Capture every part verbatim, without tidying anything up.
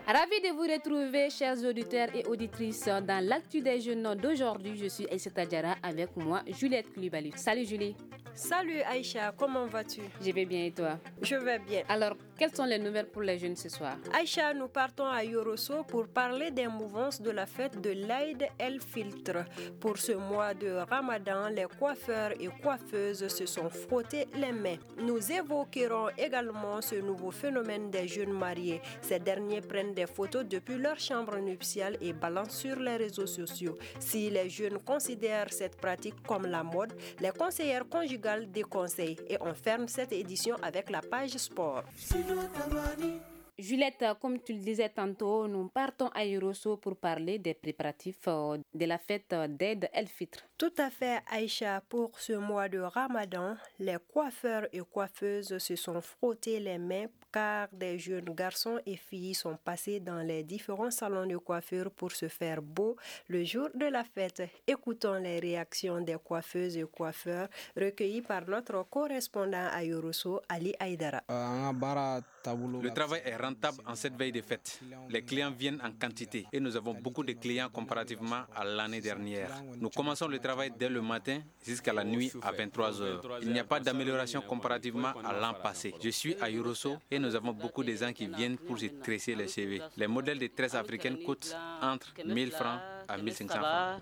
Ravi de vous retrouver, chers auditeurs et auditrices, dans l'actu des jeunes d'aujourd'hui. Je suis Aïssata Diarra, avec moi Juliette Coulibaly. Salut Julie. Salut Aïcha, comment vas-tu? Je vais bien et toi? Je vais bien. Alors, quelles sont les nouvelles pour les jeunes ce soir? Aïcha, nous partons à Yorosso pour parler des mouvances de la fête de l'Aïd el-Filtre. Pour ce mois de Ramadan, les coiffeurs et coiffeuses se sont frottés les mains. Nous évoquerons également ce nouveau phénomène des jeunes mariés. Ces derniers prennent des photos depuis leur chambre nuptiale et balancent sur les réseaux sociaux. Si les jeunes considèrent cette pratique comme la mode, les conseillères conjugales déconseillent. Et on ferme cette édition avec la page sport. Juliette, comme tu le disais tantôt, nous partons à Yorosso pour parler des préparatifs de la fête d'Aïd el-Fitr. Tout à fait, Aïcha. Pour ce mois de Ramadan, les coiffeurs et coiffeuses se sont frottés les mains car des jeunes garçons et filles sont passés dans les différents salons de coiffure pour se faire beau le jour de la fête. Écoutons les réactions des coiffeuses et coiffeurs recueillies par notre correspondant à Yorosso, Ali Aïdara. Le travail est rentable en cette veille de fête. Les clients viennent en quantité et nous avons beaucoup de clients comparativement à l'année dernière. Nous commençons le travail dès le matin jusqu'à la nuit à vingt-trois heures. Il n'y a pas d'amélioration comparativement à l'an passé. Je suis à Yorosso et nous avons beaucoup de gens qui viennent pour se tresser les cheveux. Les modèles de tresses africaines coûtent entre mille francs à mille cinq cents francs.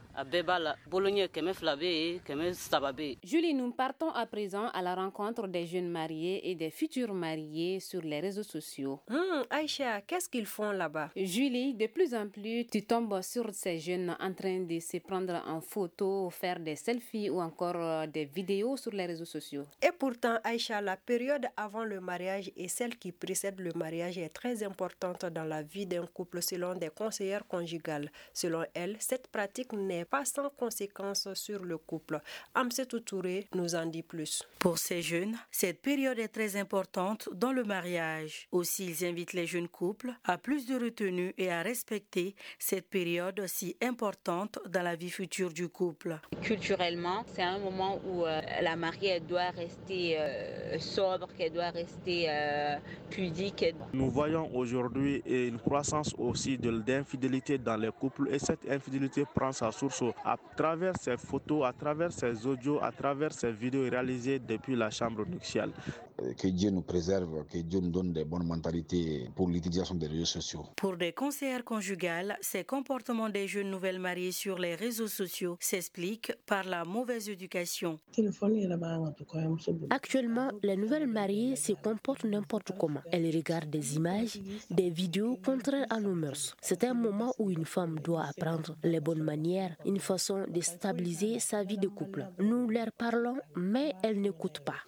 Julie, nous partons à présent à la rencontre des jeunes mariés et des futurs mariés sur les réseaux sociaux. Hum, Aïcha, qu'est-ce qu'ils font là-bas? Julie, de plus en plus, tu tombes sur ces jeunes en train de se prendre en photo, faire des selfies ou encore des vidéos sur les réseaux sociaux. Et pourtant, Aïcha, la période avant le mariage et celle qui précède le mariage est très importante dans la vie d'un couple selon des conseillères conjugales. Selon elles, cette pratique n'est pas sans conséquences sur le couple. Amsetou Touré nous en dit plus. Pour ces jeunes, cette période est très importante dans le mariage. Aussi, ils invitent les jeunes couples à plus de retenue et à respecter cette période si importante dans la vie future du couple. Culturellement, c'est un moment où euh, la mariée elle doit rester euh, sobre, qu'elle doit rester euh, pudique. Nous voyons aujourd'hui une croissance aussi de l'infidélité dans les couples et cette infidélité prend sa source à travers ces photos, à travers ces audios, à travers ces vidéos réalisées depuis la chambre nuptiale. Que Dieu nous préserve, que Dieu nous donne des bonnes mentalités pour l'utilisation des réseaux sociaux. Pour des conseillères conjugales, ces comportements des jeunes nouvelles mariées sur les réseaux sociaux s'expliquent par la mauvaise éducation. Actuellement, les nouvelles mariées se comportent n'importe comment. Elles regardent des images, des vidéos contraires à nos mœurs. C'est un moment où une femme doit apprendre les bonnes manières, une façon de stabiliser sa vie de couple. Nous leur parlons, mais elles n'écoutent pas.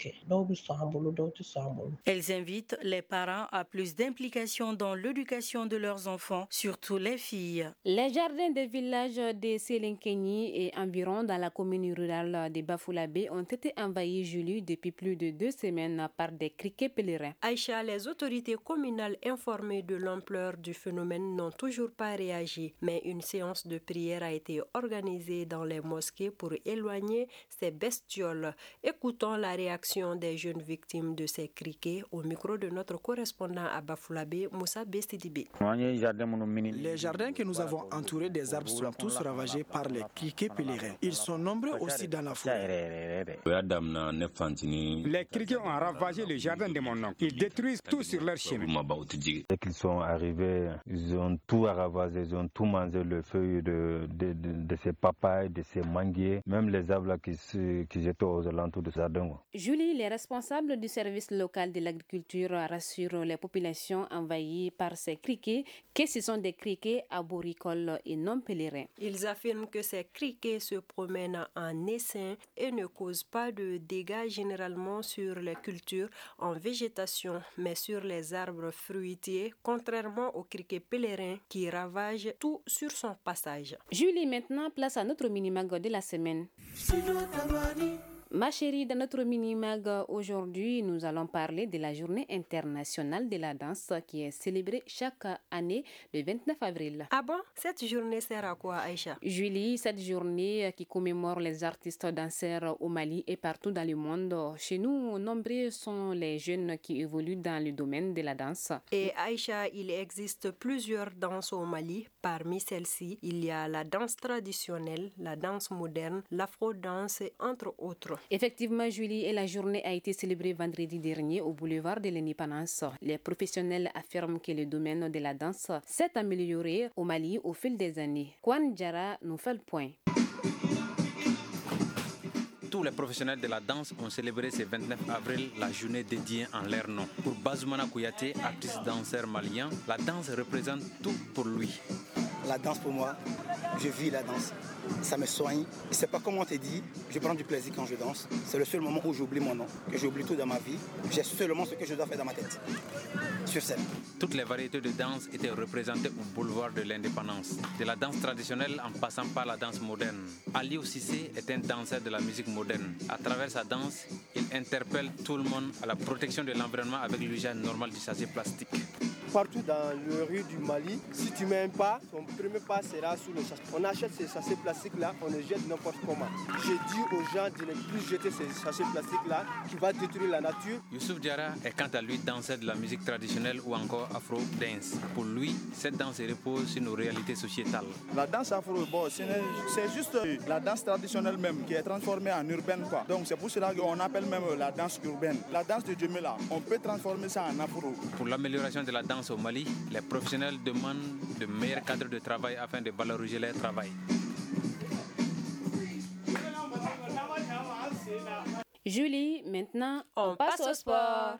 Elles invitent les parents à plus d'implication dans l'éducation de leurs enfants, surtout les filles. Les jardins des villages de Sélinkéni et environ dans la commune rurale de Bafoulabé ont été envahis, Julie, depuis plus de deux semaines par des criquets pèlerins. Aïcha, les autorités communales informées de l'ampleur du phénomène n'ont toujours pas réagi, mais une séance de prière a été organisée dans les mosquées pour éloigner ces bestioles. Écoutons la réaction des jeunes victimes de ces criquets au micro de notre correspondant à Bafoulabé, Moussa Bestidibé. Les jardins que nous avons entourés des arbres sont tous ravagés par les criquets pèlerins. Ils sont nombreux aussi dans la forêt. Les criquets ont ravagé le jardin de mon oncle. Ils détruisent tout sur leur chemin. Dès qu'ils sont arrivés, ils ont tout ravagé, ils ont tout mangé, le feuille de, de, de, de ces papayes, de ces manguiers, même les arbres qui, qui étaient aux alentours du jardin. Julie, les responsables du service local de l'agriculture rassurent les populations envahies par ces criquets que ce sont des criquets arboricoles et non pèlerins. Ils affirment que ces criquets se promènent en essaim et ne causent pas de dégâts généralement sur les cultures en végétation, mais sur les arbres fruitiers, contrairement aux criquets pèlerins qui ravagent tout sur son passage. Julie, maintenant, place à notre mini-mag de la semaine. Ma chérie, dans notre mini-mag aujourd'hui, nous allons parler de la journée internationale de la danse qui est célébrée chaque année le vingt-neuf avril. Ah bon? Cette journée sert à quoi, Aïcha? Julie, cette journée qui commémore les artistes danseurs au Mali et partout dans le monde. Chez nous, nombreux sont les jeunes qui évoluent dans le domaine de la danse. Et Aïcha, il existe plusieurs danses au Mali. Parmi celles-ci, il y a la danse traditionnelle, la danse moderne, l'afro-danse, entre autres. Effectivement, Julie, et la journée a été célébrée vendredi dernier au boulevard de l'Indépendance. Les professionnels affirment que le domaine de la danse s'est amélioré au Mali au fil des années. Kwan Djara nous fait le point. Tous les professionnels de la danse ont célébré ce vingt-neuf avril la journée dédiée en leur nom. Pour Bazoumana Kouyaté, artiste danseur malien, la danse représente tout pour lui. La danse pour moi, je vis la danse. Ça me soigne. Je ne sais pas comment te dire, je prends du plaisir quand je danse. C'est le seul moment où j'oublie mon nom, que j'oublie tout dans ma vie. J'ai seulement ce que je dois faire dans ma tête, sur scène. Toutes les variétés de danse étaient représentées au boulevard de l'Indépendance. De la danse traditionnelle en passant par la danse moderne. Aliou Cissé est un danseur de la musique moderne. À travers sa danse, il interpelle tout le monde à la protection de l'environnement avec l'usage normal du sachet plastique. Partout dans le rue du Mali, si tu mets un pas, ton premier pas sera sous le sachet. On achète ces sachets plastiques-là, on les jette n'importe comment. Je dis aux gens de ne plus jeter ces sachets plastiques-là qui va détruire la nature. Youssouf Diarra est quant à lui danseur de la musique traditionnelle ou encore afro-dance. Pour lui, cette danse repose sur nos réalités sociétales. La danse afro, bon, c'est juste la danse traditionnelle même qui est transformée en urbaine, quoi. Donc c'est pour cela qu'on appelle même la danse urbaine. La danse de Djemila, on peut transformer ça en afro. Pour l'amélioration de la danse au Mali, les professionnels demandent de meilleurs cadres de travail afin de valoriser leur travail. Julie, maintenant, on, on passe, passe au sport.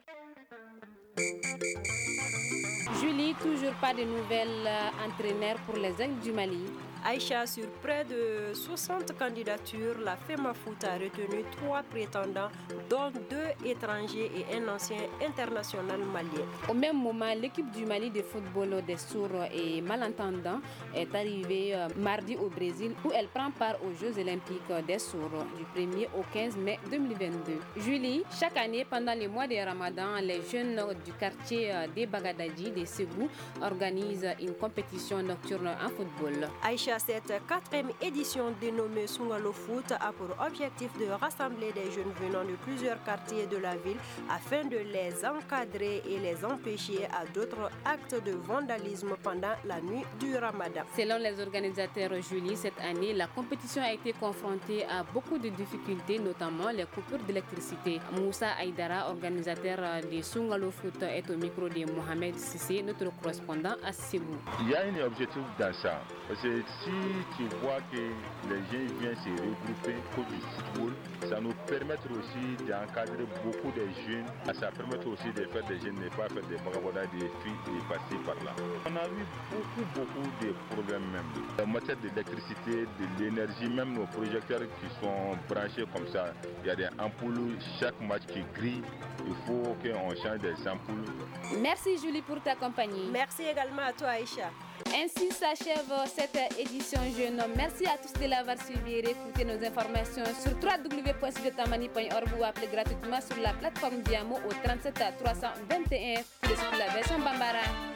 Julie, toujours pas de nouvelles entraîneurs pour les Aigles du Mali. Aïcha, sur près de soixante candidatures, la FEMAFOOT a retenu trois prétendants, dont deux étrangers et un ancien international malien. Au même moment, l'équipe du Mali de football des sourds et malentendants est arrivée mardi au Brésil où elle prend part aux Jeux olympiques des sourds du premier au quinze mai deux mille vingt-deux. Julie, chaque année, pendant le mois de Ramadan, les jeunes du quartier des Bagadadji de Ségou organisent une compétition nocturne en football. Aïcha, cette quatrième édition dénommée Sungalo Foot a pour objectif de rassembler des jeunes venant de plusieurs quartiers de la ville afin de les encadrer et les empêcher à d'autres actes de vandalisme pendant la nuit du Ramadan. Selon les organisateurs, Julie, cette année, la compétition a été confrontée à beaucoup de difficultés, notamment les coupures d'électricité. Moussa Aïdara, organisateur de Sungalo Foot, est au micro de Mohamed Sissé, notre correspondant à Ségou. Il y a un objectif dans ça, parce que si tu vois que les gens viennent se regrouper pour du football, ça nous permet aussi d'encadrer beaucoup de jeunes. Ça permet aussi de faire des jeunes, ne pas faire des vagabondages des filles et passer par là. On a eu beaucoup, beaucoup de problèmes même. En matière d'électricité, de l'énergie, même nos projecteurs qui sont branchés comme ça, il y a des ampoules, chaque match qui grille. Il faut qu'on change des ampoules. Merci Julie pour ta compagnie. Merci également à toi Aïcha. Ainsi s'achève cette édition Jeune Homme. Merci à tous de l'avoir suivi et d'écouter nos informations sur w w w point studio point org ou appelez gratuitement sur la plateforme Diamo au trente-sept trois cent vingt et un pour la version Bambara.